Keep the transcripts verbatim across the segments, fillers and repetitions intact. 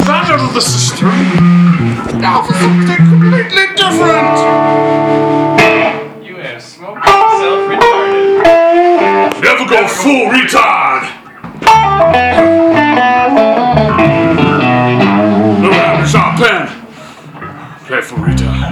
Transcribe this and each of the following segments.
that out of the system. Now for something completely different. You have smoked yourself retarded. Never go full retard. Look at me, Sean Penn. Play full retard.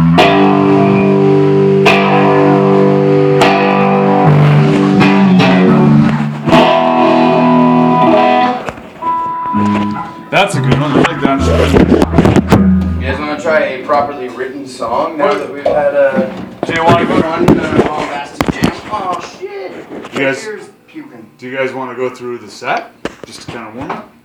That's a good one. I like that. You guys want to try a properly written song now that we've had a Do you want to go? run uh, bombastic jam? Oh shit! You guys- Here's puking. Do you guys want to go through the set just to kind of warm up?